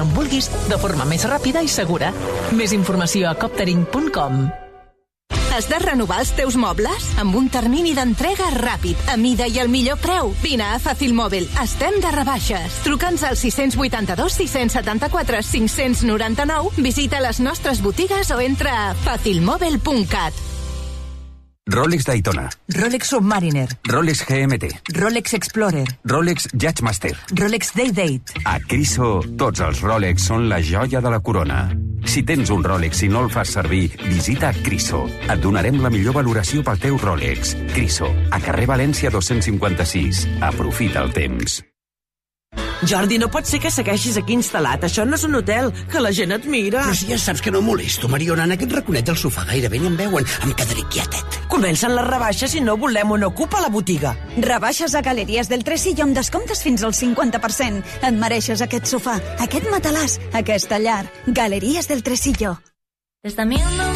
on vulguis, de forma més ràpida i segura. Més informació a coptering.com. Has de renovar els teus mobles? Amb un termini d'entrega ràpid, a mida i al millor preu. Vine a Fàcil Mòbil. Estem de rebaixes. Truca'ns al 682 674 599, visita les nostres botigues o entra a facilmobil.cat. Rolex Daytona, Rolex Submariner, Rolex GMT, Rolex Explorer, Rolex Judgemaster. Rolex Day-Date. A Criso, tots els Rolex són la joia de la corona. Si tens un Rolex i no el fas servir, visita Criso. Et donarem la millor valoració pel teu Rolex. Criso, a carrer València 256. Aprofita el temps. Jordi, no pot ser que segueixis aquí instal·lat. Això no és un hotel, que la gent et mira. Però si ja saps que no molesto, Mariona, en aquest raconet del sofà gairebé ni em veuen. Em quedaré quietet. Comencen les rebaixes i no volem un ocupa la botiga. Rebaixes a Galeries del Tresillo amb descomptes fins al 50%. Et mereixes aquest sofà, aquest matalàs, aquesta llar. Galeries del Tresillo. Des de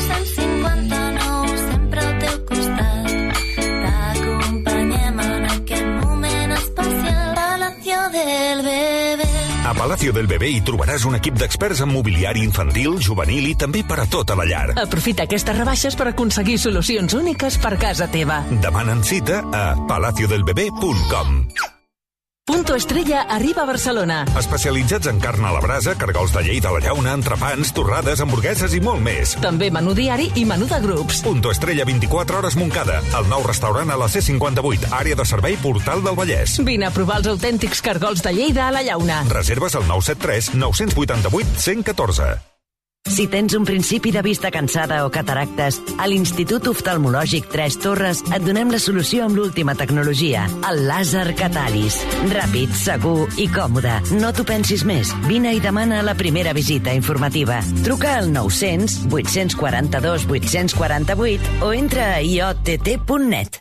1959 sempre al teu costat. T'acompanyem en aquest moment especial. Palacio del Bebé. A Palacio del Bebé hi trobaràs un equip d'experts en mobiliari infantil, juvenil i també per a tota la llar. Aprofita aquestes rebaixes per aconseguir solucions úniques per casa teva. Demanen cita a palaciodelbebé.com. Punto Estrella arriba a Barcelona. Especialitzats en carn a la brasa, cargols de llei de la llauna, entrepans, torrades, hamburgueses i molt més. També menú diari i menú de grups. Punto Estrella 24 hores Montcada. El nou restaurant a la C58, àrea de servei Portal del Vallès. Vine a provar els autèntics cargols de Lleida a la llauna. Reserves al 973 988 114. Si tens un principi de vista cansada o cataractes, a l'Institut Oftalmològic Tres Torres et donem la solució amb l'última tecnologia, el làser Catalis. Ràpid, segur i còmode. No t'ho pensis més. Vine i demana la primera visita informativa. Truca al 900 842 848 o entra a iott.net.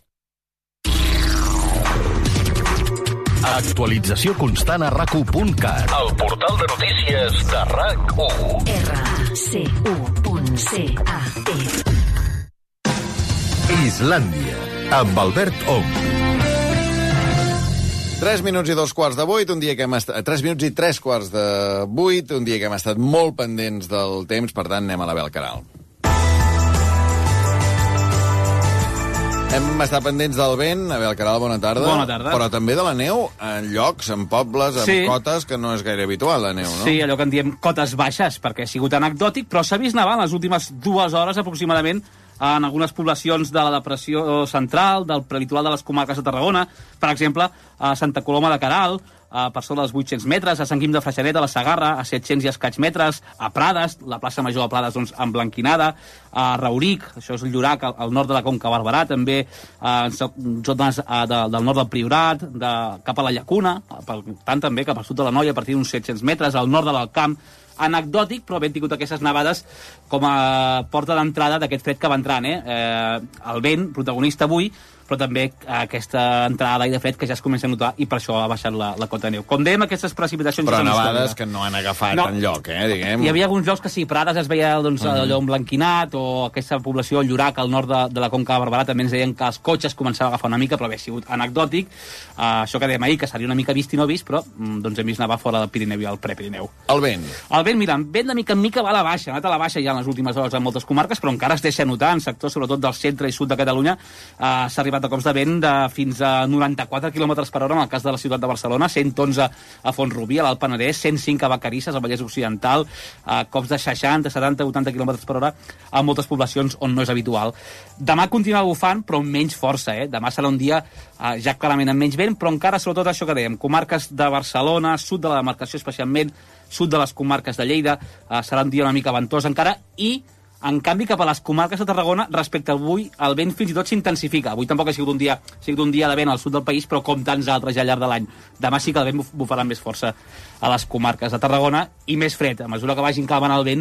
Actualització constant a RAC1.cat. El portal de notícies de RAC1. RAC1.cat. Islàndia, amb Albert Ong. 3 minuts i 2:15, un dia que hem estat... 3 minuts i 3:15, un dia que hem estat molt pendents del temps, per tant, anem a la Bel Caral. Hem estat pendents del vent. Abel Caral, bona tarda. Bona tarda. Però també de la neu, en llocs, en pobles, en cotes, que no és gaire habitual, la neu, no? Sí, allò que en diem cotes baixes, perquè ha sigut anecdòtic, però s'ha vist nevar en les últimes 2 hores aproximadament en algunes poblacions de la depressió central, del prelitoral de les comarques de Tarragona, per exemple, a Santa Coloma de Queralt, per sobre dels 800 metres, a Sant Guim de Freixenet, a la Segarra, a 700 i escaig metres, a Prades, la plaça Major de Prades, doncs, emblanquinada, a Rauric, això és el Llorac, al nord de la Conca Barberà, també en zones del nord del Priorat, cap a la Llacuna, tant també cap al sud de la Noia, a partir d'uns 700 metres, al nord de l'Alcamp. Anecdòtic, però ben tingut aquestes nevades com a porta d'entrada d'aquest fred que va entrant. El vent, protagonista avui, però també aquesta entrada d'aire fred que ja es comença a notar i per això ha baixat la cota de neu. Com dèiem, aquestes precipitacions... Però nevades que no han agafat enlloc, diguem. Hi havia alguns llocs que sí, Prades es veia allò emblanquinat, o aquesta població, el Llorac, al nord de la Conca de Barberà, també ens deien que els cotxes començaven a agafar una mica, però bé, ha sigut anecdòtic. Això que dèiem ahir, que seria una mica vist i no vist, però doncs hem vist nevar fora del Pirineu i el Prepirineu. El vent. El vent, mira, vent de mica en mica va a la baixa, ha anat a la baixa ja en les últimes hores en moltes comarques, però encara es deixa notar en sectors, sobretot del centre i sud de Catalunya, s'ha arribat a cops de vent de fins a 94 km per hora en el cas de la ciutat de Barcelona, 111 a Font-rubí, a l'Alt Penedès, 105 a Vacarisses, al Vallès Occidental, cops de 60, 70, 80 km per hora a moltes poblacions on no és habitual. Demà continua bufant, però amb menys força, Demà serà un dia ja clarament amb menys vent, però encara sobretot això que dèiem, comarques de Barcelona, sud de la demarcació especialment, sud de les comarques de Lleida, serà un dia una mica ventós encara, i en canvi, cap a les comarques de Tarragona, respecte a avui, el vent fins i tot s'intensifica. Avui tampoc ha sigut un dia de vent al sud del país, però com tants altres ja al llarg de l'any. Demà sí que el vent bufarà amb més força a les comarques de Tarragona i més fred. A mesura que vagin calmant el vent,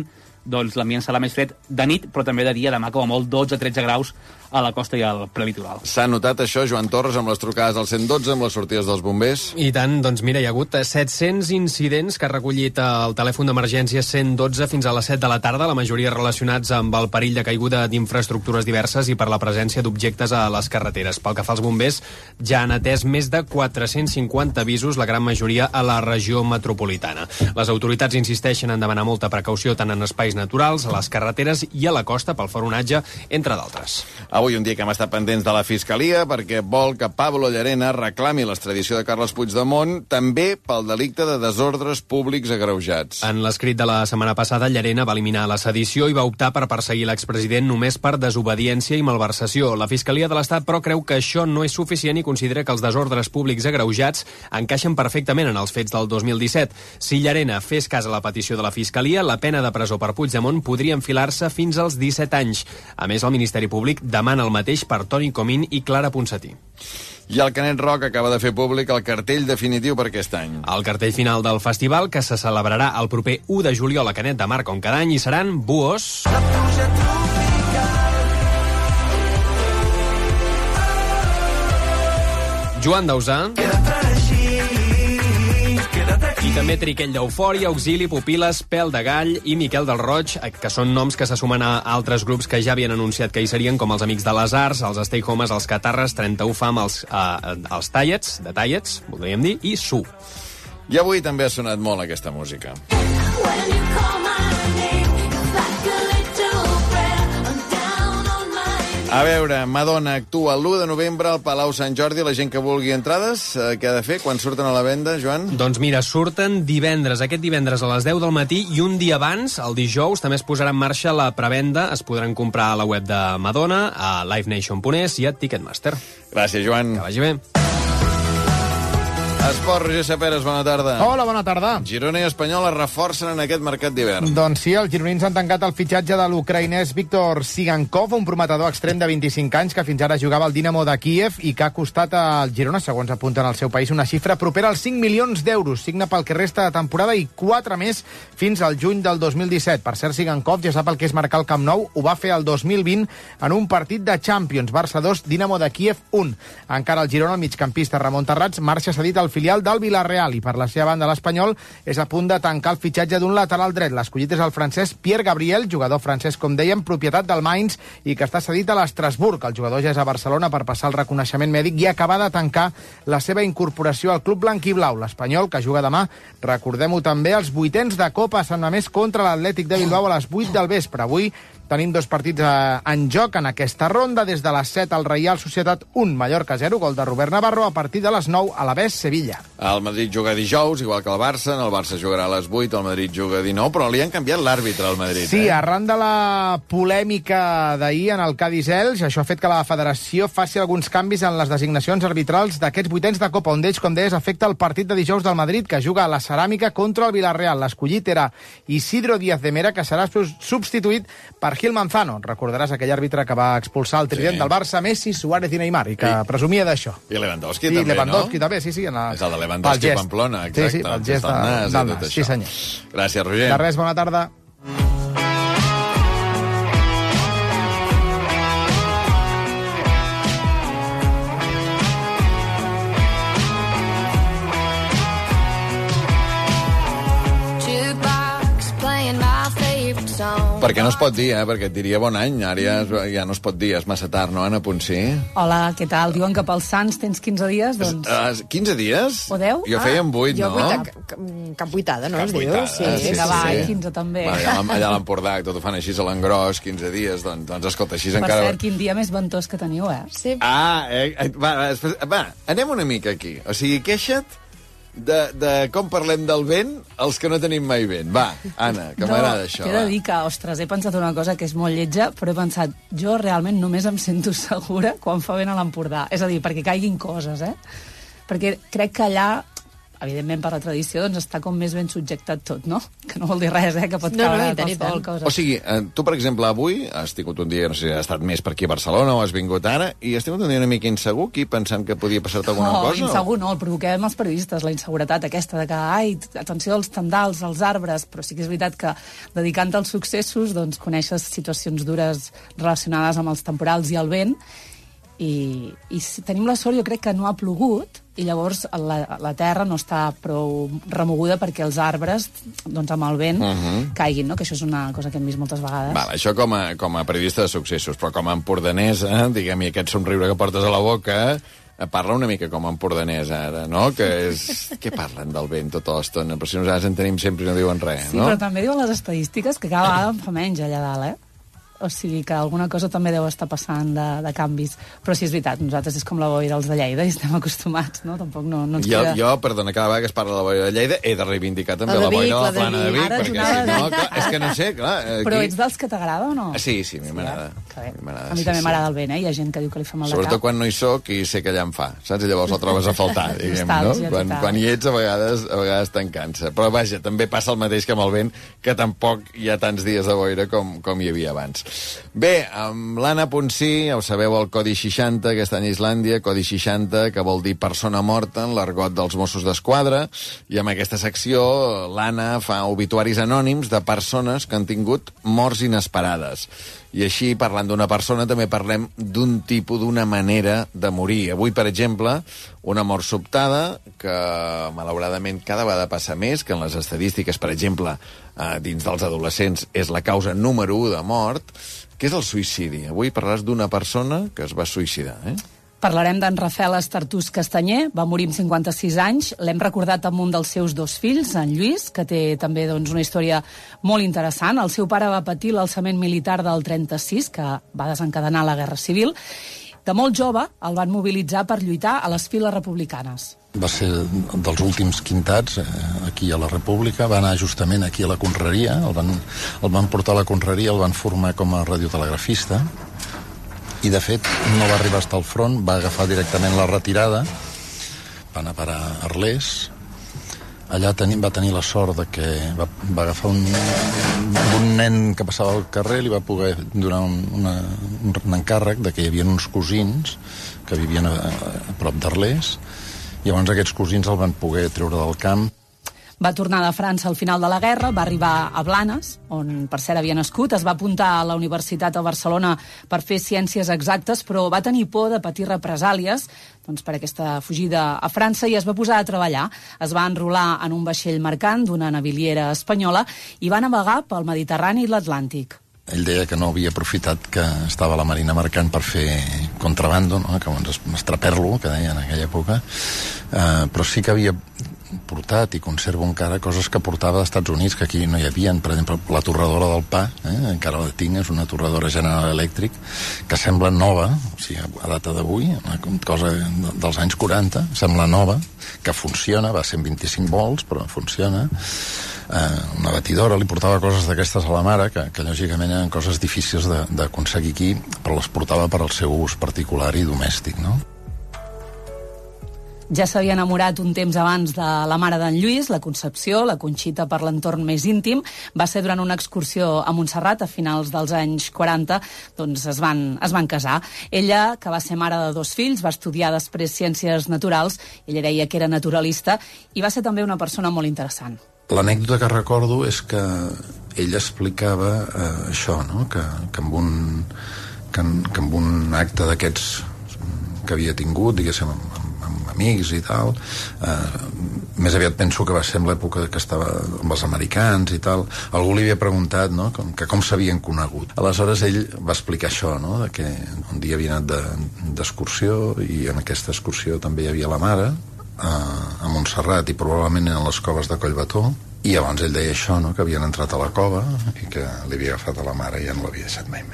doncs l'ambient serà més fred de nit, però també de dia, demà com a molt 12-13 graus a la costa i al prelitoral. S'ha notat això, Joan Torres, amb les trucades al 112, amb les sortides dels bombers? I tant, doncs mira, hi ha hagut 700 incidents que ha recollit el telèfon d'emergència 112 fins a les 7 de la tarda, la majoria relacionats amb el perill de caiguda d'infraestructures diverses i per la presència d'objectes a les carreteres. Pel que fa als bombers, ja han atès més de 450 avisos, la gran majoria a la regió metropolitana. Les autoritats insisteixen en demanar molta precaució tant en espais naturals, a les carreteres i a la costa pel foronatge, entre d'altres. Avui un dia que hem estat pendents de la Fiscalia perquè vol que Pablo Llarena reclami l'extradició de Carles Puigdemont també pel delicte de desordres públics agreujats. En l'escrit de la setmana passada, Llarena va eliminar la sedició i va optar per perseguir l'expresident només per desobediència i malversació. La Fiscalia de l'Estat, però, creu que això no és suficient i considera que els desordres públics agreujats encaixen perfectament en els fets del 2017. Si Llarena fes cas a la petició de la Fiscalia, la pena de presó per Puigdemont podria enfilar-se fins als 17 anys. A més, el Ministeri Públic demana el mateix per Toni Comín i Clara Ponsatí. I el Canet Rock acaba de fer públic el cartell definitiu per aquest any. El cartell final del festival, que se celebrarà el proper 1 de juliol a Canet de Mar, com cada any, hi seran Buos, Joan Dausà, i també Triquell d'Eufòria, Auxili, Pupiles, Pèl de Gall i Miquel del Roig, que són noms que se sumen a altres grups que ja havien anunciat que hi serien, com els Amics de les Arts, els Stay Homes, els Catarres, 31 Fam, els Tallets, de Tallets, voldríem dir, i Su. I avui també ha sonat molt aquesta música. A veure, Madonna actua l'1 de novembre al Palau Sant Jordi. La gent que vulgui entrades, què ha de fer? Quan surten a la venda, Joan? Doncs mira, surten divendres, aquest divendres a les 10 del matí, i un dia abans, el dijous, també es posarà en marxa la prevenda. Es podran comprar a la web de Madonna, a livenation.es i a Ticketmaster. Gràcies, Joan. Que vagi bé. Esport, Roger Saperes, bona tarda. Hola, bona tarda. Girona i Espanyol es reforcen en aquest mercat d'hivern. Doncs sí, els gironins han tancat el fitxatge de l'ucraïnès Viktor Sigankov, un prometedor extrem de 25 anys que fins ara jugava al Dinamo de Kíev i que ha costat al Girona, segons apunten al seu país, una xifra propera als 5 milions d'euros. Signa pel que resta de temporada i 4 més fins al juny del 2017. Per cert, Sigankov ja sap el que és marcar el Camp Nou. Ho va fer el 2020 en un partit de Champions. Barça 2, Dinamo de Kíev 1. Encara el Girona, el migcampista Ramon Terrats, marxa cedit al filial del Villarreal i per la seva banda l'Espanyol és a punt de tancar el fitxatge d'un lateral dret. L'escollit és el francès Pierre Gabriel, jugador francès, com dèiem, propietat del Mainz i que està cedit a l'Estrasburg. El jugador ja és a Barcelona per passar el reconeixement mèdic i acabar de tancar la seva incorporació al club blanquiblau. L'Espanyol, que juga demà, recordem-ho també, els vuitens de Copa a Sant Mamés contra l'Atlètic de Bilbao a les 8 del vespre. Avui tenim dos partits en joc en aquesta ronda. Des de les 7 al Reial Societat 1, Mallorca 0, gol de Robert Navarro. A partir de les 9 a l'Alavés Sevilla. El Madrid juga dijous, igual que el Barça. El Barça jugarà a les 8, el Madrid juga 19, però li han canviat l'àrbitre al Madrid. Sí, arran de la polèmica d'ahir en el Cádiz-Elx, això ha fet que la federació faci alguns canvis en les designacions arbitrals d'aquests vuitens de Copa. Un d'ells, com deies, afecta el partit de dijous del Madrid, que juga a la Ceràmica contra el Villarreal. L'escollit era Isidro Díaz de Mera, que serà substituït per Gil Manzano. Recordaràs aquell àrbitre que va expulsar el trident del Barça, Messi, Suárez i Neymar, i que presumia d'això. I Lewandowski també, Lewandowski no? també, sí. És el de Lewandowski a Pamplona, exacte. Sí, el gest del nas, sí senyor. Gràcies, Roger. De res, bona tarda. Perquè no es pot dir, perquè et diria bon any. Ara ja no es pot dir, és massa tard, no, Anna Ponsí? Hola, què tal? Diuen que pels Sants tens 15 dies, doncs... 15 dies? O 10? Jo feia 8, no? Jo cap vuitada, no? Cap vuitada, sí. Va, 15 també. Allà a l'Empordà, que tot ho fan així a l'engròs, 15 dies, doncs escolta, així encara... Per cert, quin dia més ventós que teniu, Sí. Va, anem una mica aquí. O sigui, queixa't de com parlem del vent els que no tenim mai vent. Va, Anna, que m'agrada això. T'he de dir que, ostres, he pensat una cosa que és molt lletja, però he pensat, jo realment només em sento segura quan fa vent a l'Empordà. És a dir, perquè caiguin coses, Perquè crec que allà evidentment, per la tradició, doncs està com més ben subjectat tot, no? Que no vol dir res, que pot caure qualsevol cosa. O sigui, tu, per exemple, avui has tingut un dia, no sé si has estat més per aquí a Barcelona o has vingut ara, i has tingut un dia una mica insegur aquí, pensant que podia passar-te alguna cosa? No, insegur no, el provoquem els periodistes, la inseguretat aquesta de que, atenció als tendals, als arbres, però sí que és veritat que dedicant-te als successos, doncs coneixes situacions dures relacionades amb els temporals i el vent, i tenim la sort, jo crec que no ha plogut, i llavors la terra no està prou remoguda perquè els arbres, doncs amb el vent, caiguin, no? Que això és una cosa que hem vist moltes vegades. Val, això com a periodista de successos, però com a empordanesa, diguem-hi, aquest somriure que portes a la boca, parla una mica com a empordanesa ara, no? Què parlen del vent tota l'estona? Però si nosaltres en tenim sempre i no diuen res, sí, no? Sí, però també diuen les estadístiques que cada vegada en fa menys allà dalt, O sigui que alguna cosa també deu estar passant de canvis. Però sí, és veritat, nosaltres és com la boira dels de Lleida i estem acostumats, no? Tampoc no ens queda... Jo, perdona, cada vegada que es parla de la boira de Lleida he de reivindicar també la boira de la Plana de Vic, perquè si no, clar, és que no sé, clar... Aquí... Però ets dels que t'agrada o no? Sí, a mi m'agrada. A mi també m'agrada el vent, Hi ha gent que diu que li fa mal de cap. Sobretot quan no hi soc i sé que allà em fa, saps? I llavors la trobes a faltar, diguem, no? Quan hi ets, a vegades te'n cansa. Però vaja, també passa el mateix que amb el vent, que tampoc hi ha tants dies de boira com hi havia abans. Bé, amb l'Anna Ponsí, ja ho sabeu, el Codi 60, aquest any a Islàndia, Codi 60, que vol dir persona morta en l'argot dels Mossos d'Esquadra, i amb aquesta secció l'Anna fa obituaris anònims de persones que han tingut morts inesperades. I així, parlant d'una persona, també parlem d'un tipus, d'una manera de morir. Avui, per exemple, una mort sobtada, que malauradament cada vegada passa més, que en les estadístiques, per exemple, dins dels adolescents, és la causa número 1 de mort, que és el suïcidi. Avui parlaràs d'una persona que es va suïcidar, Parlarem d'en Rafael Estartús Castanyer, va morir amb 56 anys, l'hem recordat amb un dels seus 2 fills, en Lluís, que té també una història molt interessant. El seu pare va patir l'alçament militar del 36, que va desencadenar la Guerra Civil. De molt jove el van mobilitzar per lluitar a les files republicanes. Va ser dels últims quintats aquí a la República, va anar justament aquí a la Conreria, el van portar a la Conreria, el van formar com a radiotelegrafista, i de fet no va arribar fins al front, va agafar directament la retirada, va anar a parar a Arles, allà va tenir la sort de que va agafar un nen que passava al carrer, li va poder donar un encàrrec de que hi havia uns cosins que vivien a prop d'Arles, i llavors aquests cosins el van poder treure del camp. Va tornar de França al final de la guerra, va arribar a Blanes, on per cert havia nascut, es va apuntar a la Universitat de Barcelona per fer ciències exactes, però va tenir por de patir represàlies per aquesta fugida a França i es va posar a treballar. Es va enrolar en un vaixell mercant d'una naviliera espanyola i va navegar pel Mediterrani i l'Atlàntic. Ell deia que no havia aprofitat que estava a la Marina Mercant per fer contrabando, no? Que estraper-lo, que deia en aquella època, però sí que havia portat i conservo encara coses que portava als Estats Units que aquí no hi havia, per exemple la torradora del pa, encara la tinc, és una torradora General Electric que sembla nova, o sigui, a data d'avui, una cosa dels anys 40, sembla nova, que funciona, va a 125 volts però funciona. Una batidora, li portava coses d'aquestes a la mare que lògicament eren coses difícils d'aconseguir aquí, però les portava per al seu ús particular i domèstic, no? Ja s'havia enamorat un temps abans de la mare d'en Lluís, la Concepció, la Conxita per l'entorn més íntim. Va ser durant una excursió a Montserrat a finals dels anys 40, doncs es van casar. Ella, que va ser mare de 2 fills, va estudiar després Ciències Naturals, ella deia que era naturalista, i va ser també una persona molt interessant. L'anècdota que recordo és que ella explicava això, no? que amb un acte d'aquests que havia tingut, diguéssim, amics i tal, més aviat penso que va ser en l'època que estava amb els americans i tal, algú li havia preguntat, no?, com s'havien conegut. Aleshores ell va explicar això, no?, de que un dia havia anat d'excursió i en aquesta excursió també hi havia la mare a Montserrat i probablement en les coves de Collbató, i llavors ell deia això, no?, que havien entrat a la cova i que li havia agafat a la mare i ja no l'havia deixat mai més.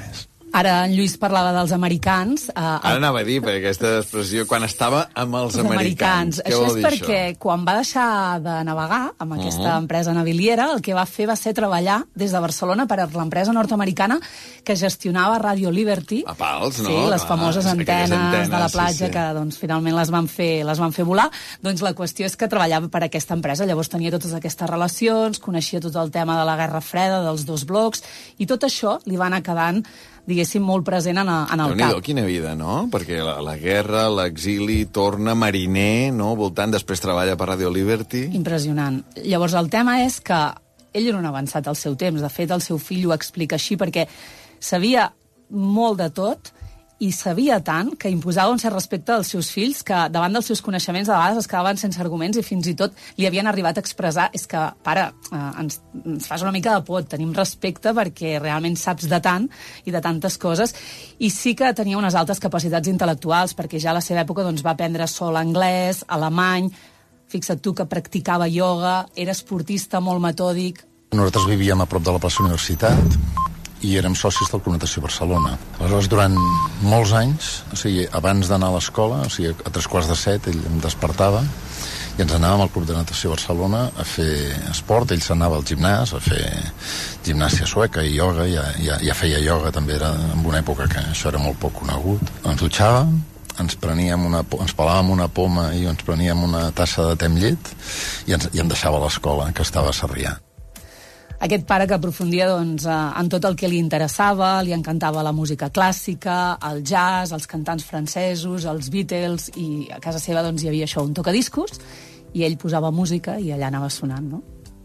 Ara en Lluís parlava dels americans. Ara anava a dir, perquè aquesta expressió, quan estava amb els americans. Això és perquè quan va deixar de navegar amb aquesta empresa naviliera, el que va fer va ser treballar des de Barcelona per a l'empresa nord-americana que gestionava Radio Liberty. A pals, no? Sí, les famoses antenes de la platja que doncs, finalment les van fer volar. Doncs la qüestió és que treballava per aquesta empresa. Llavors tenia totes aquestes relacions, coneixia tot el tema de la Guerra Freda, dels dos blocs, i tot això li va anar quedant, diguéssim, molt present en el cap. Déu-n'hi-do, quina vida, no? Perquè la guerra, l'exili, torna mariner, no? Voltant, després treballa per Radio Liberty. Impressionant. Llavors, el tema és que ell era un avançat al seu temps. De fet, el seu fill ho explica així, perquè sabia molt de tot i sabia tant que imposava un cert respecte als seus fills que davant dels seus coneixements de vegades es quedaven sense arguments i fins i tot li havien arribat a expressar és que, pare, ens fas una mica de por, tenim respecte perquè realment saps de tant i de tantes coses, i sí que tenia unes altes capacitats intel·lectuals perquè ja a la seva època doncs, va aprendre sol anglès, alemany, fixa't tu que practicava ioga, era esportista molt metòdic. Nosaltres vivíem a prop de la plaça Universitat i érem socis del Club Natació Barcelona. Aleshores, durant molts anys, o sigui, abans d'anar a l'escola, o sigui, a 3:45, ell em despertava i ens anàvem al Club de Natació Barcelona a fer esport. Ell s'anava al gimnàs a fer gimnàsia sueca i ioga, ja feia ioga, també era en una època que això era molt poc conegut. Ens dutxàvem, ens pelàvem una poma i ens preníem una tassa de te amb llet i em deixava a l'escola, que estava a Sarrià. Aquest pare que aprofundia doncs, en tot el que li interessava, li encantava la música clàssica, el jazz, els cantants francesos, els Beatles, i a casa seva doncs, hi havia això, un tocadiscos, i ell posava música i allà anava sonant, no?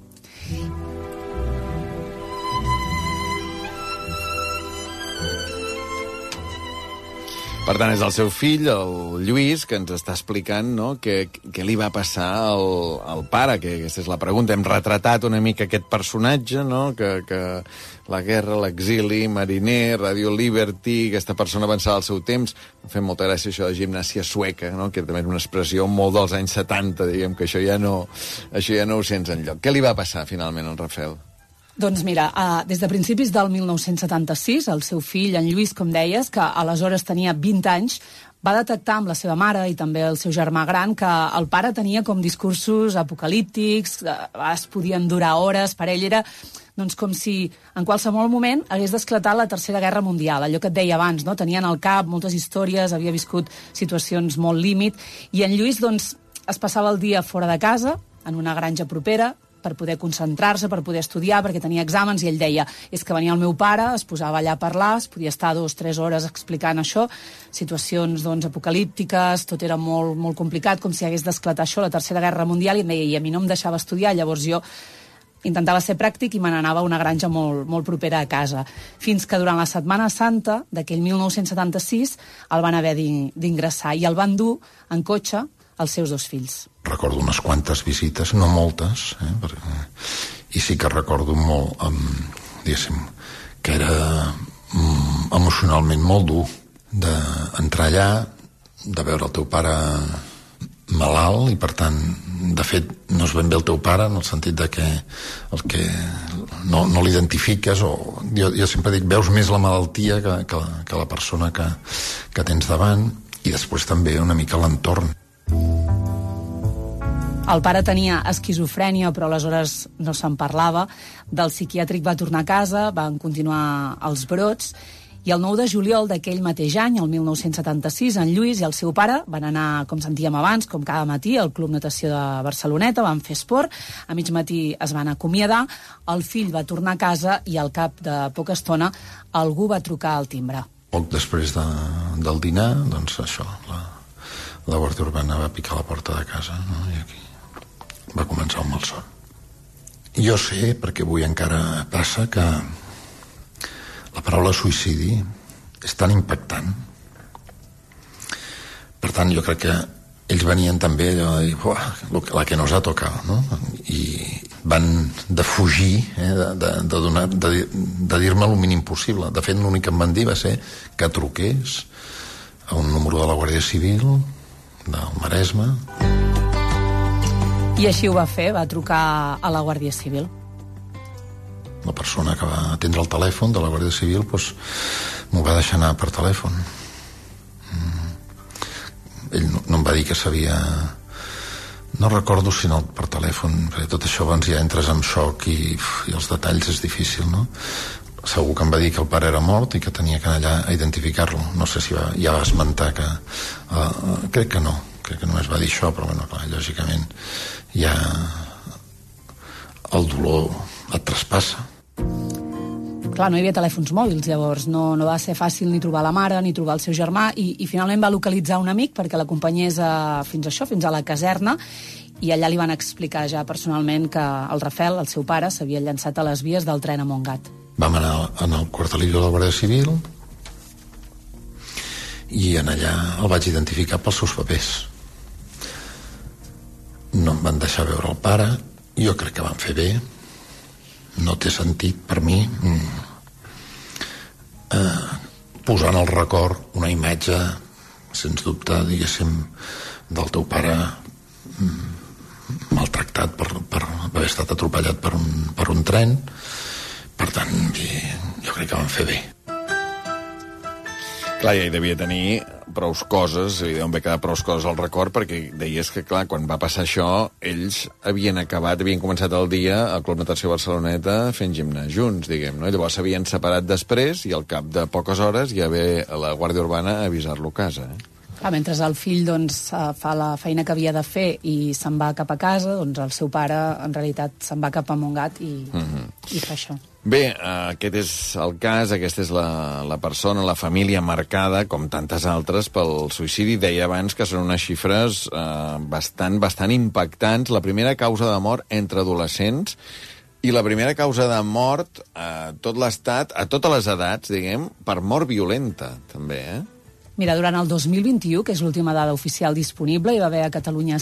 Per tant, és el seu fill, el Lluís, que ens està explicant, no?, què li va passar al pare, que aquesta és la pregunta. Hem retratat una mica aquest personatge, no?, que la guerra, l'exili, mariner, Radio Liberty, aquesta persona avançada al seu temps. Em fa molta gràcia això de gimnàsia sueca, no?, que també és una expressió molt dels anys 70, diguem, que això ja no ho sents enlloc. Què li va passar, finalment, al Rafael? Doncs mira, des de principis del 1976, el seu fill, en Lluís, com deies, que aleshores tenia 20 anys, va detectar amb la seva mare i també el seu germà gran que el pare tenia com discursos apocalíptics, es podien durar hores, per ell era doncs, com si en qualsevol moment hagués d'esclatar la Tercera Guerra Mundial, allò que et deia abans, no? Tenia en el cap moltes històries, havia viscut situacions molt límit, i en Lluís doncs, es passava el dia fora de casa, en una granja propera, per poder concentrar-se, per poder estudiar, perquè tenia exàmens, i ell deia, és que venia el meu pare, es posava allà a parlar, es podia estar 2-3 hores explicant això, situacions doncs, apocalíptiques, tot era molt, molt complicat, com si hagués d'esclatar això, la Tercera Guerra Mundial, i em deia, i a mi no em deixava estudiar, llavors jo intentava ser pràctic i me n'anava a una granja molt, molt propera a casa. Fins que durant la Setmana Santa d'aquell 1976 el van haver d'ingressar i el van dur en cotxe els seus 2 fills. Recordo unes quantes visites, no moltes, i sí que recordo molt, diguéssim, que era emocionalment molt dur d'entrar allà, de veure el teu pare malalt, i per tant, de fet, no és ben bé el teu pare, en el sentit de que no l'identifiques, o jo sempre dic, veus més la malaltia que la persona que tens davant, i després també una mica l'entorn. El pare tenia esquizofrènia, però aleshores no se'n parlava. Del psiquiàtric va tornar a casa, van continuar els brots, i el 9 de juliol d'aquell mateix any, el 1976, en Lluís i el seu pare van anar, com sentíem abans, com cada matí, al Club Natació de Barceloneta, van fer esport, a mig matí es van acomiadar, el fill va tornar a casa i al cap de poca estona algú va trucar al timbre. Poc després del dinar, doncs això, la Guàrdia Urbana va picar la porta de casa, no? I aquí va començar un malson. Jo sé, perquè avui encara passa, que la paraula suïcidi és tan impactant. Per tant, jo crec que ells venien també allò de dir, la que nos ha tocado, no? I van defugir, de dir-me el mínim possible. De fet, l'únic que em van dir va ser que truqués a un número de la Guàrdia Civil del Maresme. I així ho va fer, va trucar a la Guàrdia Civil. la persona que va atendre el telèfon de la Guàrdia Civil doncs, m'ho va deixar anar per telèfon. Ell no em va dir que sabia... No recordo si no per telèfon, perquè tot això abans ja entres en xoc i els detalls és difícil, no? Segur que em va dir que el pare era mort i que tenia que anar allà a identificar-lo. No sé si ja va esmentar que... crec que no, crec que només va dir això, però bueno, clar, lògicament ja el dolor et traspassa. Clar, no hi havia telèfons mòbils, llavors no va ser fàcil ni trobar la mare ni trobar el seu germà i finalment va localitzar un amic perquè l'acompanyés fins a la caserna i allà li van explicar ja personalment que el Rafel, el seu pare, s'havia llançat a les vies del tren a Montgat. Vam anar al quartelillo de la Guàrdia Civil i en allà el vaig identificar pels seus papers. No em van deixar veure el pare, jo crec que van fer bé, no té sentit per mi posar en el record una imatge sens dubte, diguéssim, del teu pare maltractat per haver estat atropellat per un tren. Per tant, jo crec que van fer bé. Clar, ja hi devia tenir prous coses, hi deuen haver quedat prous coses al record, perquè deies que, clar, quan va passar això, ells havien començat el dia al Club Natació Barceloneta fent gimnàs junts, diguem, no? Llavors s'havien separat després i al cap de poques hores ja ve la Guàrdia Urbana a avisar-lo a casa, Clar, mentre el fill fa la feina que havia de fer i se'n va cap a casa, doncs el seu pare en realitat se'n va cap a Montgat i fa això. Bé, aquest és el cas, aquesta és la persona, la família marcada, com tantes altres, pel suïcidi. Deia abans que són unes xifres bastant impactants. La primera causa de mort entre adolescents i la primera causa de mort a tot l'Estat, a totes les edats, diguem, per mort violenta, també, Mira, durant el 2021, que és l'última dada oficial disponible, hi va haver a Catalunya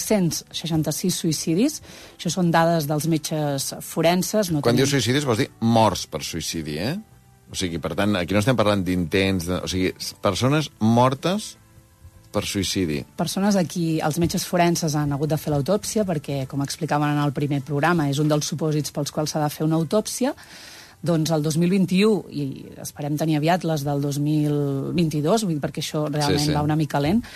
566 suïcidis. Això són dades dels metges forenses. Quan dius suïcidis vols dir morts per suïcidi, O sigui, per tant, aquí no estem parlant d'intents, o sigui, persones mortes per suïcidi. Persones a qui els metges forenses han hagut de fer l'autòpsia, perquè, com explicaven en el primer programa, és un dels supòsits pels quals s'ha de fer una autòpsia. Doncs el 2021, i esperem tenir aviat les del 2022, perquè això realment va una mica lent,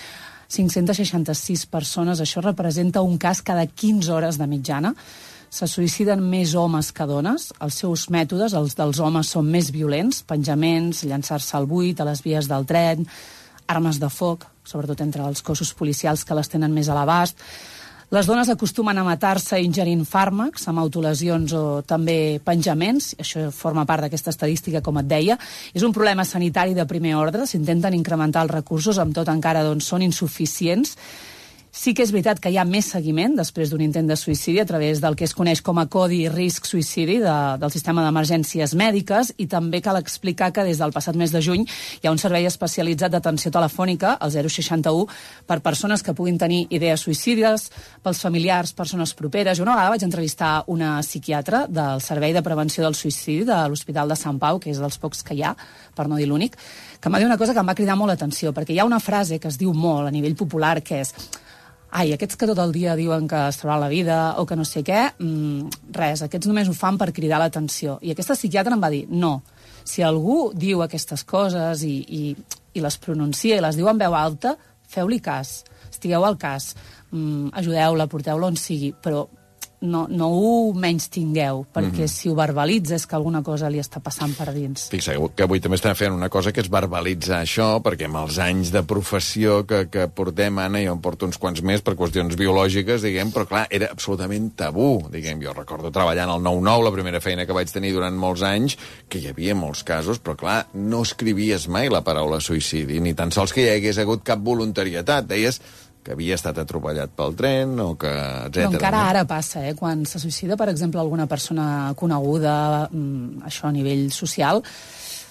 566 persones, això representa un cas cada 15 hores de mitjana. Se suïciden més homes que dones, els seus mètodes, els dels homes, són més violents, penjaments, llançar-se al buit, a les vies del tren, armes de foc, sobretot entre els cossos policials que les tenen més a l'abast. Les dones acostumen a matar-se ingerint fàrmacs, amb autolesions o també penjaments. Això forma part d'aquesta estadística, com et deia. És un problema sanitari de primer ordre. S'intenten incrementar els recursos, amb tot encara són insuficients. Sí que és veritat que hi ha més seguiment després d'un intent de suïcidi a través del que es coneix com a codi risc suïcidi del sistema d'emergències mèdiques, i també cal explicar que des del passat mes de juny hi ha un servei especialitzat d'atenció telefònica, el 061, per persones que puguin tenir idees suïcides, pels familiars, persones properes. Jo una vegada vaig entrevistar una psiquiatra del Servei de Prevenció del Suïcidi de l'Hospital de Sant Pau, que és dels pocs que hi ha, per no dir l'únic, que em va dir una cosa que em va cridar molt l'atenció, perquè hi ha una frase que es diu molt a nivell popular, que és: ai, aquests que tot el dia diuen que es trauran la vida o que no sé què, res, aquests només ho fan per cridar l'atenció. I aquesta psiquiatra em va dir: no, si algú diu aquestes coses i les pronuncia i les diu en veu alta, feu-li cas, estigueu al cas, ajudeu-la, porteu-la on sigui, però no ho menys tingueu, perquè si ho verbalitza és que alguna cosa li està passant per dins. Fixeu que avui també estem fent una cosa que és verbalitzar això, perquè amb els anys de professió que portem, Anna, jo en porto uns quants més per qüestions biològiques, diguem, però clar, era absolutament tabú, diguem. Jo recordo treballant al 9-9, la primera feina que vaig tenir durant molts anys, que hi havia molts casos, però clar, no escrivies mai la paraula suïcidi, ni tan sols que hi hagués hagut cap voluntarietat. Deies que havia estat atropellat pel tren o que... etcètera. Però encara ara passa, quan se suïcida, per exemple, alguna persona coneguda, això a nivell social,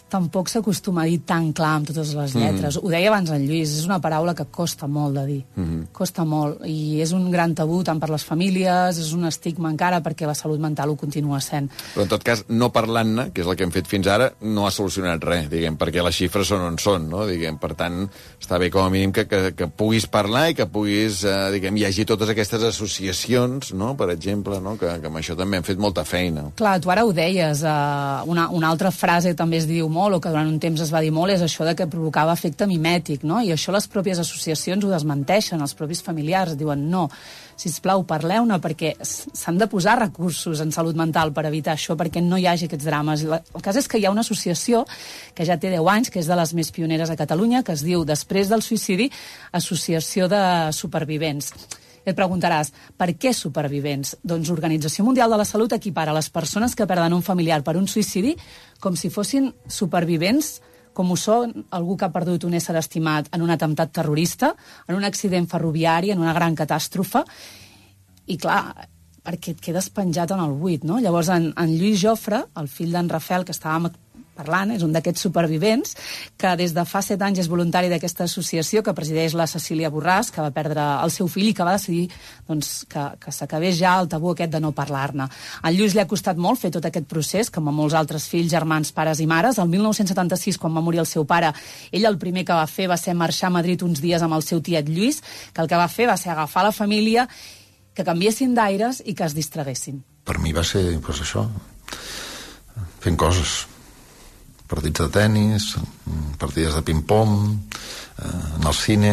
tampoc s'acostuma a dir tan clar amb totes les lletres. Ho deia abans en Lluís, és una paraula que costa molt de dir. Costa molt. I és un gran tabú tant per les famílies, és un estigma encara perquè la salut mental ho continua sent. Però en tot cas, no parlant-ne, que és el que hem fet fins ara, no ha solucionat res, diguem, perquè les xifres són on són, no? Diguem, per tant, està bé com a mínim que puguis parlar i que puguis, diguem, hi hagi totes aquestes associacions, no?, per exemple, no?, que amb això també han fet molta feina. Clar, tu ara ho deies, una altra frase també es diu molt, o que durant un temps es va dir molt, és això de que provocava efecte mimètic, no? I això les pròpies associacions ho desmenteixen, els propis familiars diuen no, sisplau, parleu-ne, perquè s'han de posar recursos en salut mental per evitar això, perquè no hi hagi aquests drames. El cas és que hi ha una associació que ja té 10 anys, que és de les més pioneres a Catalunya, que es diu, després del suïcidi, Associació de Supervivents. Et preguntaràs, per què supervivents? Doncs l'Organització Mundial de la Salut equipara les persones que perden un familiar per un suïcidi com si fossin supervivents, com ho són algú que ha perdut un ésser estimat en un atemptat terrorista, en un accident ferroviari, en una gran catàstrofe. I clar, perquè et quedes penjat en el buit, no? Llavors, en Lluís Jofre, el fill d'en Rafael, que estàvem parlant, és un d'aquests supervivents, que des de fa 7 anys és voluntari d'aquesta associació que presideix la Cecília Borràs, que va perdre el seu fill i que va decidir doncs, que s'acabés ja el tabú aquest de no parlar-ne. A Lluís li ha costat molt fer tot aquest procés, com a molts altres fills, germans, pares i mares. El 1976, quan va morir el seu pare, ell el primer que va fer va ser marxar a Madrid uns dies amb el seu tiet Lluís, que el que va fer va ser agafar la família, que canviessin d'aires i que es distraguessin. Per mi va ser, doncs això, fent coses. Partits de tennis, partides de ping-pong, anar al cine,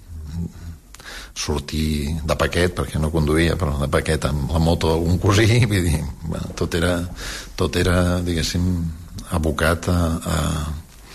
sortir de paquet, perquè no conduïa, però de paquet amb la moto d'algun cosí, vull dir, bueno, tot era, diguéssim, abocat a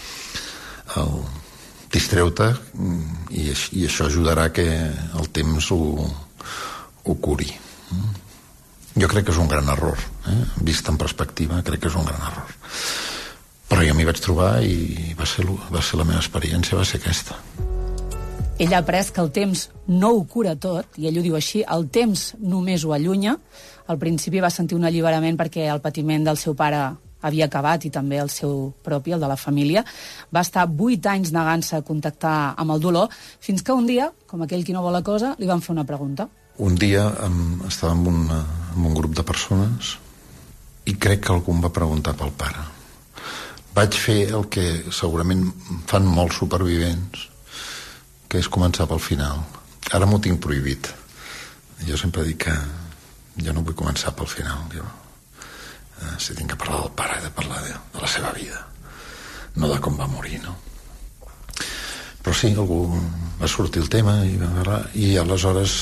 distreu-te i això ajudarà que el temps ho curi. Jo crec que és un gran error, vist en perspectiva, crec que és un gran error. Però jo m'hi vaig trobar i va ser la meva experiència, va ser aquesta. Ell ha après que el temps no ho cura tot, i ell ho diu així, el temps només ho allunya. Al principi va sentir un alliberament perquè el patiment del seu pare havia acabat i també el seu propi, el de la família. Va estar 8 anys negant-se a contactar amb el dolor, fins que un dia, com aquell qui no vol la cosa, li van fer una pregunta. Un dia estava amb un grup de persones i crec que algú em va preguntar pel pare. Vaig fer el que segurament fan molts supervivents, que és començar pel final. Ara m'ho tinc prohibit. Jo sempre dic que jo no vull començar pel final. Si tinc que parlar del pare, he de parlar de la seva vida, no de com va morir, no? Però sí, algú va sortir el tema i aleshores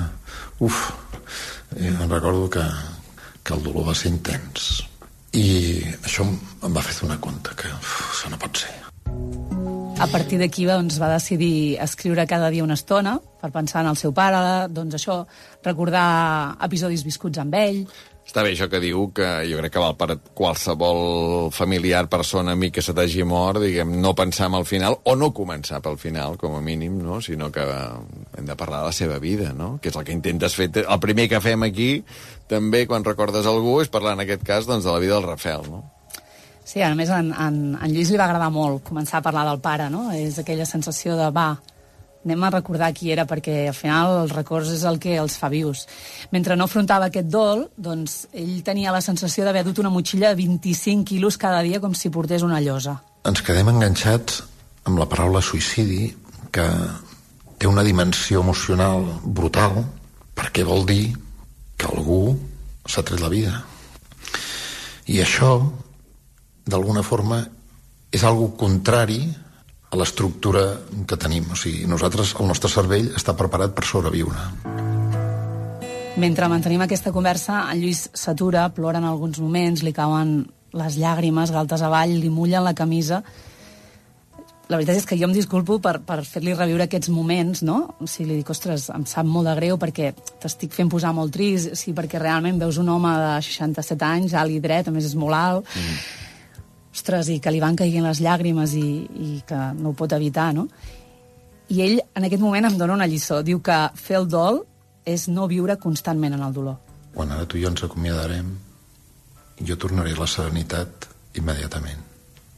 em recordo que el dolor va ser intens. I això em va fer donar compte que això no pot ser. A partir d'aquí doncs, va decidir escriure cada dia una estona per pensar en el seu pare, doncs això, recordar episodis viscuts amb ell. Està bé això que diu, que jo crec que val per qualsevol familiar, persona, amic que se t'hagi mort, diguem, no pensar en el final, o no començar pel final, com a mínim, no? Sinó que hem de parlar de la seva vida, no? Que és el que intentes fer. El primer que fem aquí, també, quan recordes algú, és parlar, en aquest cas, doncs, de la vida del Rafael, no? Sí, a més, en Lluís li va agradar molt començar a parlar del pare, no? És aquella sensació de, anem a recordar qui era, perquè al final els records és el que els fa vius. Mentre no afrontava aquest dol, doncs ell tenia la sensació d'haver dut una motxilla de 25 quilos cada dia com si portés una llosa. Ens quedem enganxats amb la paraula suïcidi, que té una dimensió emocional brutal, perquè vol dir que algú s'ha tret la vida. I això, d'alguna forma, és algo contrari a l'estructura que tenim. O sigui, nosaltres, el nostre cervell està preparat per sobreviure. Mentre mantenim aquesta conversa, en Lluís s'atura, plora en alguns moments, li cauen les llàgrimes, galtes avall, li mullen la camisa. La veritat és que jo em disculpo per fer-li reviure aquests moments, no? O sigui, li dic, ostres, em sap molt de greu perquè t'estic fent posar molt trist, sí, perquè realment veus un home de 67 anys, alt i dret, a més és molt alt, ostres, i que li van caient les llàgrimes i que no ho pot evitar, no? I ell, en aquest moment, em dona una lliçó. Diu que fer el dol és no viure constantment en el dolor. Quan ara tu i jo ens acomiadarem, jo tornaré a la serenitat immediatament.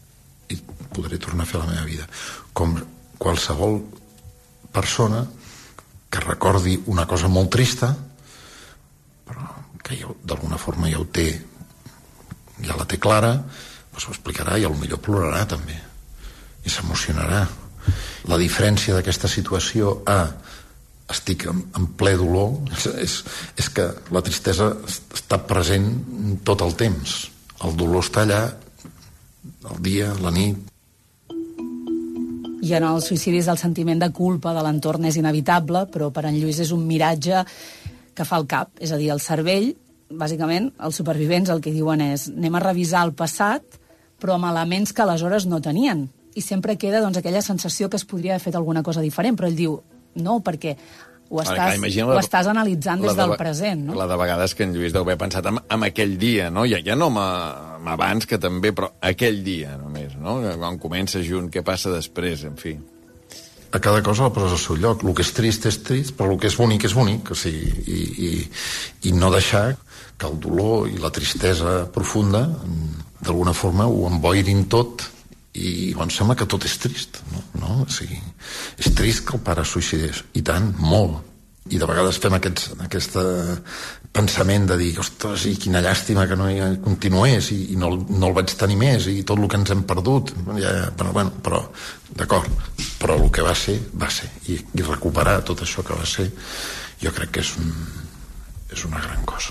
i podré tornar a fer la meva vida. Com qualsevol persona que recordi una cosa molt trista, però que d'alguna forma ja la té clara, doncs ho explicarà i potser plorarà també i s'emocionarà. La diferència d'aquesta situació estic en ple dolor és que la tristesa està present tot el temps. El dolor està allà el dia, la nit. I en els suïcidis el sentiment de culpa de l'entorn és inevitable, però per en Lluís és un miratge que fa el cap. És a dir, el cervell, bàsicament, els supervivents el que diuen és anem a revisar el passat, però amb elements que aleshores no tenien. I sempre queda aquella sensació que es podria haver fet alguna cosa diferent, però ell diu no, perquè ho estàs analitzant des del present. No? La de vegades que en Lluís deu haver pensat en aquell dia, no? Ja no abans, que també, però aquell dia només, no? Quan comença junt, què passa després, en fi. A cada cosa la poses al seu lloc. El que és trist, però el que és bonic, o sigui, i no deixar que el dolor i la tristesa profunda d'alguna forma ho emboirin tot i em sembla que tot és trist, no? O sigui, és trist que el pare es suïcidés, i tant, molt. I de vegades fem aquest pensament de dir, ostres, i quina llàstima que no continués i no el vaig tenir més i tot el que ens hem perdut. Però d'acord, però el que va ser, i recuperar tot això que va ser, jo crec que és una gran cosa.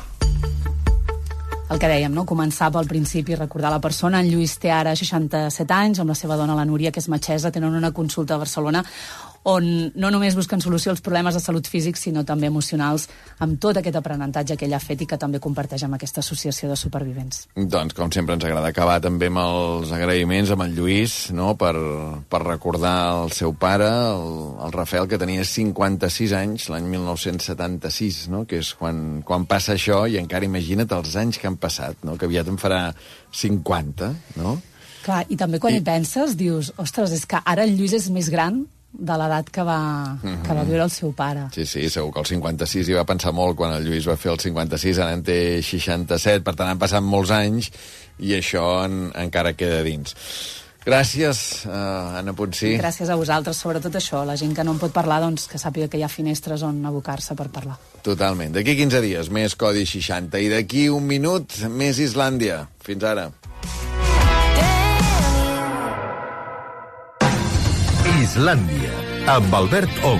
El que dèiem, no? Començar pel principi, recordar la persona. En Lluís té ara 67 anys, amb la seva dona, la Núria, que és metgessa, tenen una consulta a Barcelona on no només busquen solució als problemes de salut físics, sinó també emocionals, amb tot aquest aprenentatge que ell ha fet i que també comparteix amb aquesta associació de supervivents. Doncs, com sempre, ens agrada acabar també amb els agraïments amb el Lluís, no? per recordar el seu pare, el Rafael, que tenia 56 anys, l'any 1976, no? Que és quan passa això, i encara imagina't els anys que han passat, no? Que aviat en farà 50, no? Clar, i també quan hi penses, dius, ostres, és que ara el Lluís és més gran de l'edat que va viure el seu pare. Sí, segur que el 56 hi va pensar molt quan el Lluís va fer el 56, ara en té 67, per tant han passat molts anys i això encara queda dins. Gràcies, Anna Ponsí. Gràcies a vosaltres, sobretot això, la gent que no en pot parlar, doncs que sàpiga que hi ha finestres on abocar-se per parlar. Totalment. D'aquí 15 dies, més Codi 60, i d'aquí un minut, més Islàndia. Fins ara. Islàndia, amb Albert Ong.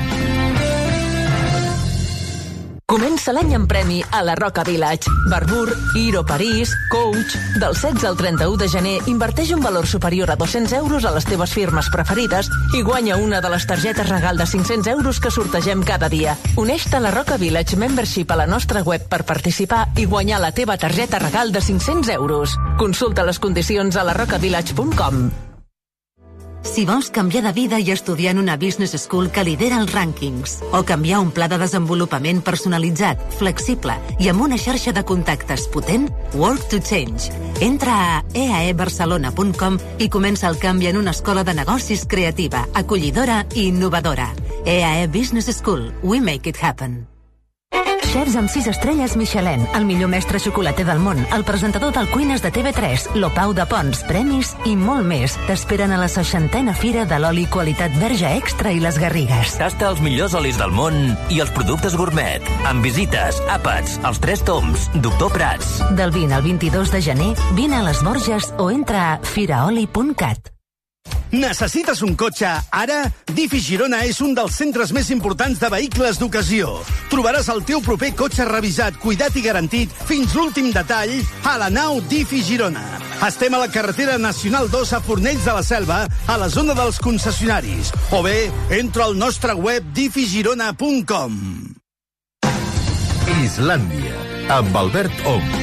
Comença l'any en premi a la Roca Village. Barbour, Hero París, Coach... Del 16 al 31 de gener inverteix un valor superior a 200 euros a les teves firmes preferides i guanya una de les targetes regal de 500 euros que sortegem cada dia. Uneix-te a la Roca Village Membership a la nostra web per participar i guanyar la teva targeta regal de 500 euros. Consulta les condicions a larocavillage.com. Si vols canviar de vida i estudiar en una business school que lidera els rànquings, o canviar un pla de desenvolupament personalitzat, flexible i amb una xarxa de contactes potent, Work to Change. Entra a eaebarcelona.com i comença el canvi en una escola de negocis creativa, acollidora i innovadora. EAE Business School. We make it happen. Xefs amb 6 estrelles Michelin, el millor mestre xocolater del món, el presentador del Cuines de TV3, l'Opau de Pons, premis i molt més. T'esperen a la 60a Fira de l'oli qualitat verge extra i les Garrigues. Tasta els millors olis del món i els productes gourmet. Amb visites, àpats, els 3 toms, Doctor Prats. Del 20 al 22 de gener, vine a les Borges o entra a firaoli.cat. Necessites un cotxe? Ara, Difi Girona és un dels centres més importants de vehicles d'ocasió. Trobaràs el teu proper cotxe revisat, cuidat i garantit fins l'últim detall a la nau Difi Girona. Estem a la carretera Nacional 2 a Fornells de la Selva, a la zona dels concessionaris. O bé, entra al nostre web difigirona.com. Islàndia, amb Albert Ong.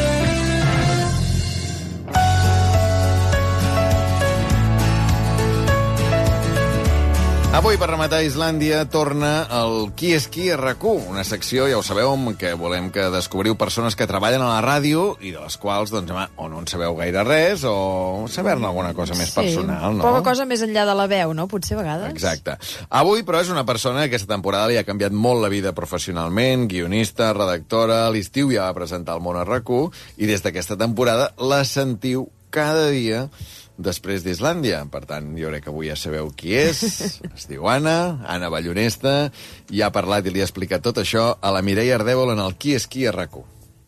Avui, per rematar Islàndia, torna el Qui és qui a RAC1, una secció, ja ho sabeu, en què volem que descobriu persones que treballen a la ràdio i de les quals, doncs, o no en sabeu gaire res o saber-ne alguna cosa més personal, no? Poca cosa més enllà de la veu, no? Potser a vegades. Exacte. Avui, però, és una persona que aquesta temporada li ha canviat molt la vida professionalment, guionista, redactora, a l'estiu ja va presentar el món a RAC1 i des d'aquesta temporada la sentiu cada dia després d'Islàndia. Per tant, jo crec que avui ja sabeu qui és. Es diu Anna Ballonesta, i ha parlat i li ha explicat tot això a la Mireia Ardèvol en el Qui és qui a RAC1.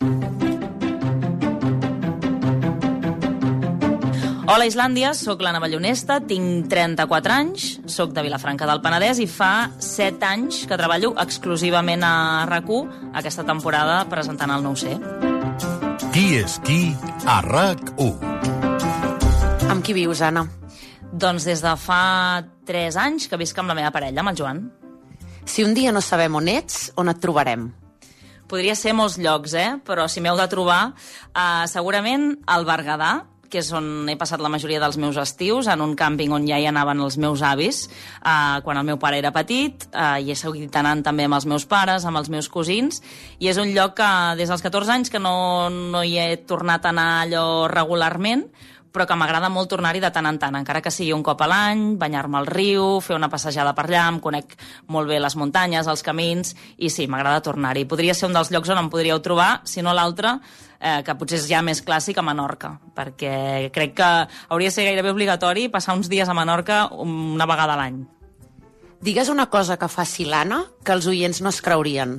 Hola, Islàndia, sóc l'Anna Ballonesta, tinc 34 anys, sóc de Vilafranca del Penedès i fa 7 anys que treballo exclusivament a RAC1 aquesta temporada presentant el 9C. Qui és qui a RAC1? Amb qui vius, Anna? Doncs des de fa 3 anys que visc amb la meva parella, amb el Joan. Si un dia no sabem on ets, on et trobarem? Podria ser molts llocs, però si m'heu de trobar, segurament al Berguedà, que és on he passat la majoria dels meus estius, en un càmping on ja hi anaven els meus avis, quan el meu pare era petit, i he seguit anant també amb els meus pares, amb els meus cosins, i és un lloc que des dels 14 anys que no hi he tornat a anar allò regularment, però que m'agrada molt tornar-hi de tant en tant, encara que sigui un cop a l'any, banyar-me al riu, fer una passejada per allà, em conec molt bé les muntanyes, els camins, i sí, m'agrada tornar-hi. Podria ser un dels llocs on em podríeu trobar, si no l'altre, que potser és ja més clàssic, a Menorca, perquè crec que hauria de ser gairebé obligatori passar uns dies a Menorca una vegada a l'any. Digues una cosa que faci l'Anna que els oients no es creurien.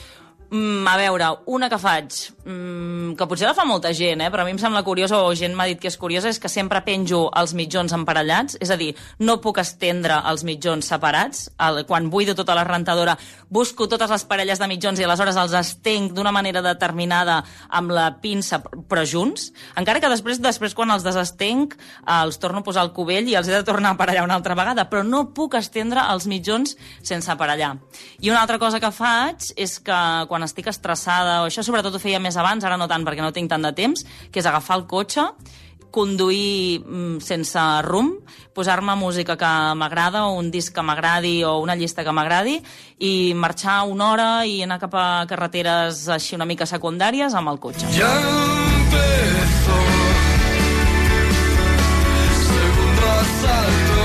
A veure, una que faig, que potser la fa molta gent, però a mi em sembla curiosa, o gent m'ha dit que és curiosa, és que sempre penjo els mitjons emparellats, és a dir, no puc estendre els mitjons separats. Quan buido tota la rentadora, busco totes les parelles de mitjons i aleshores els estenc d'una manera determinada amb la pinça, però junts. Encara que després quan els desestenc, els torno a posar al cubell i els he de tornar a aparellar una altra vegada, però no puc estendre els mitjons sense aparellar. I una altra cosa que faig és que quan estic estressada, o això sobretot ho feia més abans, ara no tant perquè no tinc tant de temps, que és agafar el cotxe, conduir sense rumb, posar-me música que m'agrada, o un disc que m'agradi, o una llista que m'agradi, i marxar una hora i anar cap a carreteres així una mica secundàries amb el cotxe. Ja empezó, segundo asalto.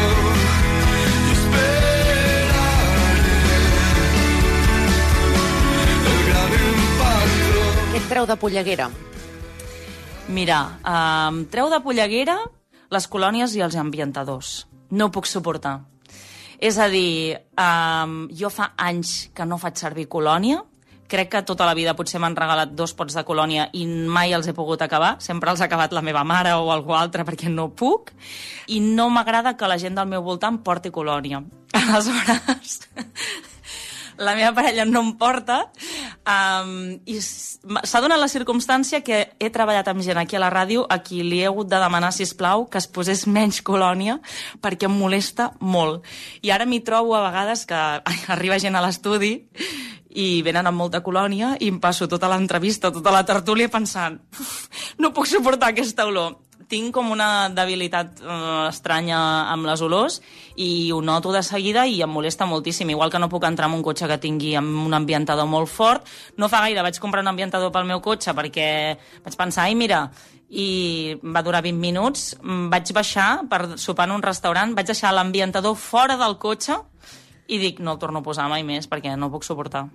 Què et treu de polleguera? Mira, treu de polleguera les colònies i els ambientadors. No ho puc suportar. És a dir, jo fa anys que no faig servir colònia. Crec que tota la vida potser m'han regalat 2 pots de colònia i mai els he pogut acabar. Sempre els ha acabat la meva mare o algú altre perquè no puc. I no m'agrada que la gent del meu voltant porti colònia. Aleshores, la meva parella no em porta, i s'ha donat la circumstància que he treballat amb gent aquí a la ràdio a qui li he hagut de demanar, sisplau, que es posés menys colònia perquè em molesta molt. I ara m'hi trobo a vegades que arriba gent a l'estudi i venen amb molta colònia i em passo tota l'entrevista, tota la tertúlia pensant no puc suportar aquesta olor. Tinc com una debilitat estranya amb les olors i ho noto de seguida i em molesta moltíssim. Igual que no puc entrar en un cotxe que tingui amb un ambientador molt fort. No fa gaire vaig comprar un ambientador pel meu cotxe perquè vaig pensar, mira, i va durar 20 minuts. Vaig baixar per sopar en un restaurant, vaig deixar l'ambientador fora del cotxe i dic, no el torno a posar mai més perquè no puc suportar.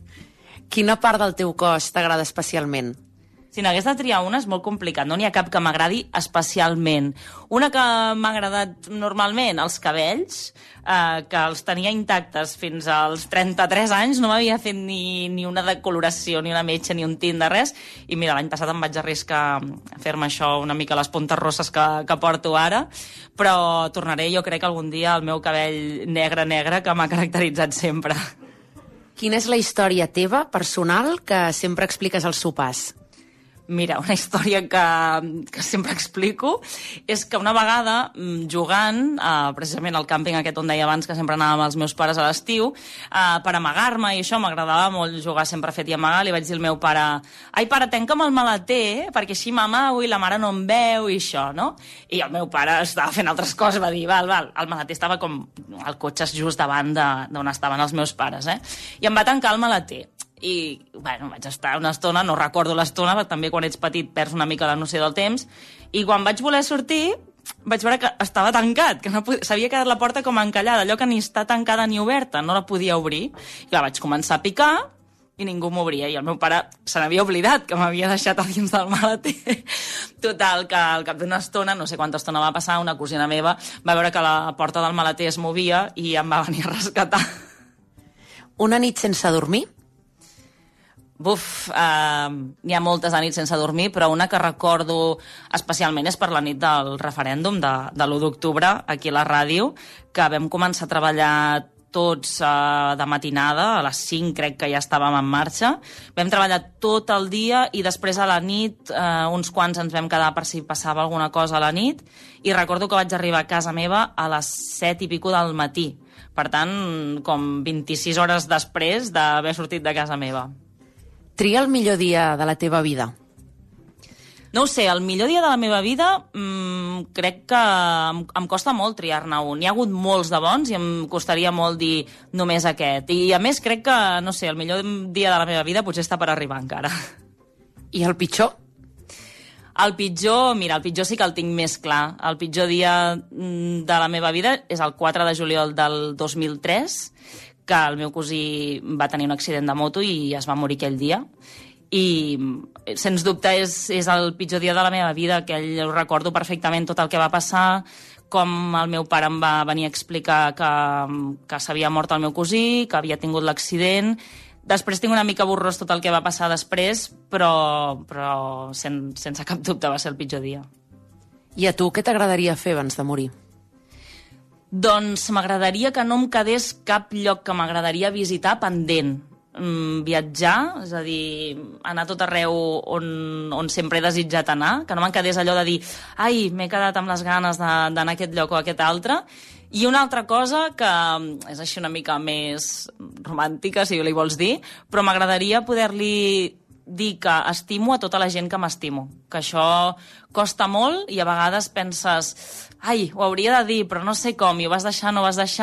Quina part del teu cos t'agrada especialment? Si n'hagués de triar una és molt complicat, no n'hi ha cap que m'agradi especialment. Una que m'ha agradat normalment, els cabells, que els tenia intactes fins als 33 anys, no m'havia fet ni una decoloració, ni una metxa, ni un tint de res, i mira, l'any passat em vaig arriscar a fer-me això una mica les puntes rosses que porto ara, però tornaré jo crec algun dia al meu cabell negre que m'ha caracteritzat sempre. Quina és la història teva, personal, que sempre expliques als sopars? Mira, una història que sempre explico és que una vegada, jugant, precisament al càmping aquest on deia abans que sempre anàvem amb els meus pares a l'estiu, per amagar-me, i això m'agradava molt jugar sempre fet i amagar, li vaig dir al meu pare, ai pare, tanca'm el maleter, perquè així m'amago i la mare no em veu i això, no? I el meu pare estava fent altres coses, va dir, val, el maleter estava com el cotxe just davant d'on estaven els meus pares, i em va tancar el maleter. I, bueno, vaig estar una estona, no recordo l'estona, perquè també quan ets petit perds una mica la noció del temps, i quan vaig voler sortir vaig veure que estava tancat, que no s'havia quedat la porta com encallada, allò que ni està tancada ni oberta, no la podia obrir. I clar, vaig començar a picar i ningú m'obria, i el meu pare se n'havia oblidat que m'havia deixat a dins del maleter. Total, que al cap d'una estona, no sé quanta estona va passar, una cosina meva va veure que la porta del maleter es movia i em va venir a rescatar. Una nit sense dormir? Buf, n'hi ha moltes nits sense dormir, però una que recordo especialment és per la nit del referèndum de l'1 d'octubre, aquí a la ràdio, que vam començar a treballar tots de matinada, a les 5 crec que ja estàvem en marxa. Vam treballar tot el dia i després a la nit uns quants ens vam quedar per si passava alguna cosa a la nit, i recordo que vaig arribar a casa meva a les 7 i pico del matí. Per tant, com 26 hores després d'haver sortit de casa meva. Tria el millor dia de la teva vida. No ho sé, el millor dia de la meva vida crec que em costa molt triar-ne un. Hi ha hagut molts de bons i em costaria molt dir només aquest. I a més crec que, no sé, el millor dia de la meva vida potser està per arribar encara. I el pitjor? El pitjor, mira, el pitjor sí que el tinc més clar. El pitjor dia de la meva vida és el 4 de juliol del 2003, que el meu cosí va tenir un accident de moto i es va morir aquell dia. I, sens dubte, és el pitjor dia de la meva vida, que ho recordo perfectament tot el que va passar, com el meu pare em va venir a explicar que s'havia mort el meu cosí, que havia tingut l'accident. Després tinc una mica borrós tot el que va passar després, però sense cap dubte va ser el pitjor dia. I a tu què t'agradaria fer abans de morir? Doncs m'agradaria que no em quedés cap lloc que m'agradaria visitar pendent. Viatjar, és a dir, anar a tot arreu on sempre he desitjat anar, que no me'n quedés allò de dir ai, m'he quedat amb les ganes d'anar a aquest lloc o a aquest altre. I una altra cosa que és així una mica més romàntica, si li vols dir, però m'agradaria poder-li dir que estimo a tota la gent que m'estimo, que això costa molt i a vegades penses ai, ho hauria de dir, però no sé com, i ho vas deixant,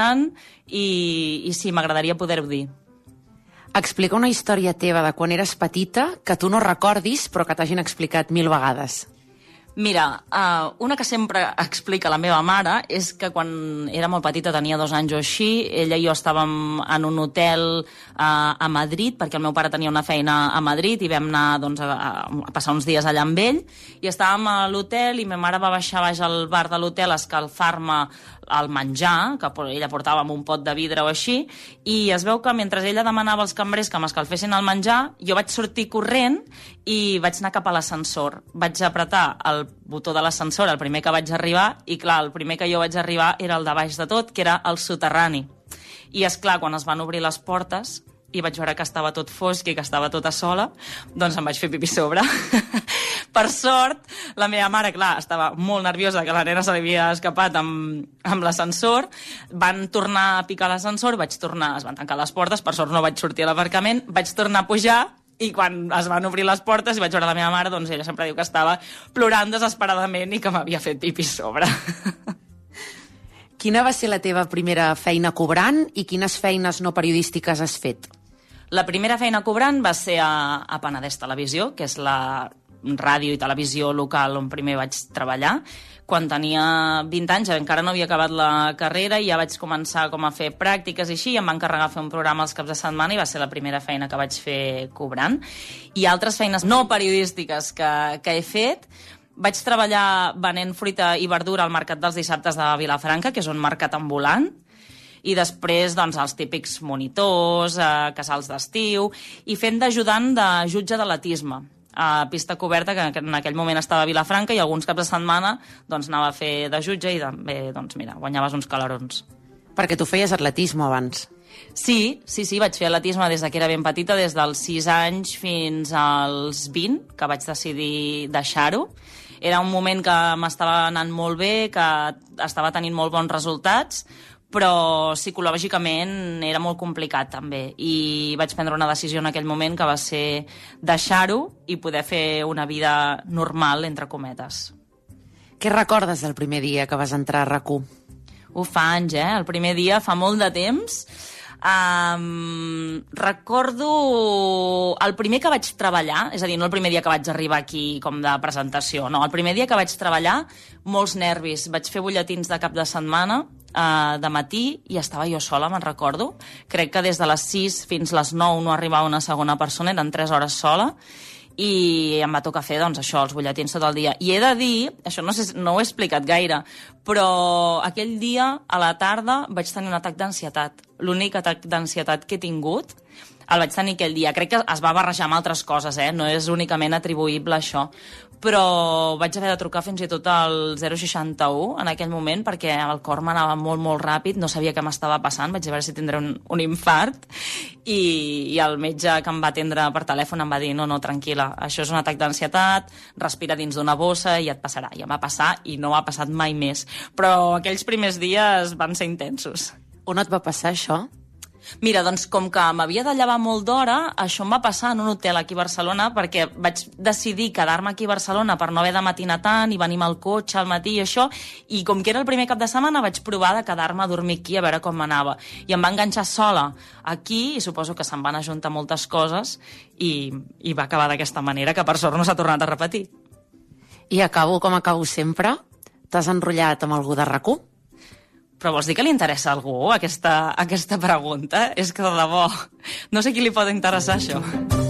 i sí, m'agradaria poder-ho dir. Explica una història teva de quan eres petita que tu no recordis però que t'hagin explicat 1000 vegades. Mira, una que sempre explica la meva mare és que quan era molt petita, tenia 2 anys o així, ella i jo estàvem en un hotel a Madrid, perquè el meu pare tenia una feina a Madrid i vam anar doncs, a passar uns dies allà amb ell, i estàvem a l'hotel i ma mare va baixar baix al bar de l'hotel a escalfar-me el menjar, que ella portava amb un pot de vidre o així, i es veu que mentre ella demanava als cambrers que m'escalfessin el menjar, jo vaig sortir corrent i vaig anar cap a l'ascensor. Vaig apretar el botó de l'ascensor el primer que vaig arribar, i clar, el primer que jo vaig arribar era el de baix de tot, que era el soterrani. I és clar, quan es van obrir les portes i vaig veure que estava tot fosc i que estava tota sola, doncs em vaig fer pipí a sobre. Per sort, la meva mare, clar, estava molt nerviosa que la nena se li havia escapat amb l'ascensor. Van tornar a picar l'ascensor, es van tancar les portes, per sort no vaig sortir a l'aparcament, vaig tornar a pujar, i quan es van obrir les portes i vaig veure la meva mare, doncs ella sempre diu que estava plorant desesperadament i que m'havia fet pipí a sobre. Quina va ser la teva primera feina cobrant i quines feines no periodístiques has fet? La primera feina cobrant va ser a Penedès Televisió, que és la ràdio i televisió local on primer vaig treballar. Quan tenia 20 anys, encara no havia acabat la carrera, i ja vaig començar com a fer pràctiques i així, i em va encarregar fer un programa els caps de setmana i va ser la primera feina que vaig fer cobrant. I altres feines no periodístiques que he fet, vaig treballar venent fruita i verdura al mercat dels dissabtes de Vilafranca, que és un mercat ambulant, i després doncs, els típics monitors, casals d'estiu, i fent d'ajudant de jutge d'atletisme a pista coberta, que en aquell moment estava a Vilafranca, i alguns caps de setmana doncs, anava a fer de jutge i també doncs, mira, guanyaves uns calarons. Perquè tu feies atletisme abans. Sí, vaig fer atletisme des que era ben petita, des dels 6 anys fins als 20, que vaig decidir deixar-ho. Era un moment que m'estava anant molt bé, que estava tenint molt bons resultats, però psicològicament era molt complicat també, i vaig prendre una decisió en aquell moment que va ser deixar-ho i poder fer una vida normal, entre cometes. Què recordes del primer dia que vas entrar a RAC1? Fa anys, el primer dia, fa molt de temps. Recordo el primer que vaig treballar, és a dir, no el primer dia que vaig arribar aquí com de presentació, no, el primer dia que vaig treballar, molts nervis. Vaig fer butlletins de cap de setmana de matí i estava jo sola, me'n recordo. Crec que des de les 6 fins les 9 no arribava una segona persona, eren 3 hores sola, i em va tocar fer, doncs, això, els butlletins tot el dia. I he de dir, això no ho he explicat gaire, però aquell dia, a la tarda, vaig tenir un atac d'ansietat. L'únic atac d'ansietat que he tingut el vaig tenir aquell dia. Crec que es va barrejar amb altres coses, no és únicament atribuïble a això. Però vaig haver de trucar fins i tot al 061 en aquell moment, perquè el cor m'anava molt, molt ràpid, no sabia què m'estava passant, vaig veure si tindré un infart, i el metge que em va atendre per telèfon em va dir, no, tranquil·la, això és un atac d'ansietat, respira dins d'una bossa i et passarà. I em va passar i no m'ha passat mai més. Però aquells primers dies van ser intensos. On et va passar això? Mira, doncs com que m'havia de llevar molt d'hora, això em va passar en un hotel aquí a Barcelona, perquè vaig decidir quedar-me aquí a Barcelona per no haver de matinar tant i venir amb el cotxe al matí i això, i com que era el primer cap de setmana vaig provar de quedar-me a dormir aquí a veure com m'anava. I em va enganxar sola aquí, i suposo que se'n van ajuntar moltes coses, i va acabar d'aquesta manera, que per sort no s'ha tornat a repetir. I acabo com acabo sempre. T'has enrotllat amb algú de RAC1? Però vols dir que li interessa a algú aquesta pregunta? És que de debò, no sé qui li pot interessar això.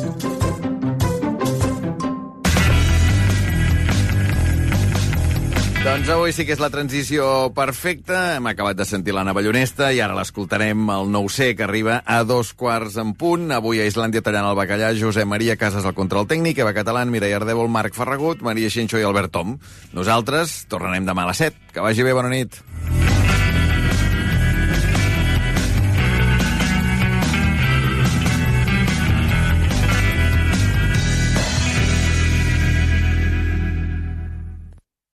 Doncs avui sí que és la transició perfecta. Hem acabat de sentir l'Anna Ballonesta i ara l'escoltarem al 9C, que arriba a 2:15 en punt. Avui a Islàndia tallant el bacallà, Josep Maria Casas al control tècnic, Eva Catalán, Mireia Ardèvol, Marc Ferragut, Maria Xinxó i Albert Tom. Nosaltres tornarem demà a les 7. Que vagi bé, bona nit.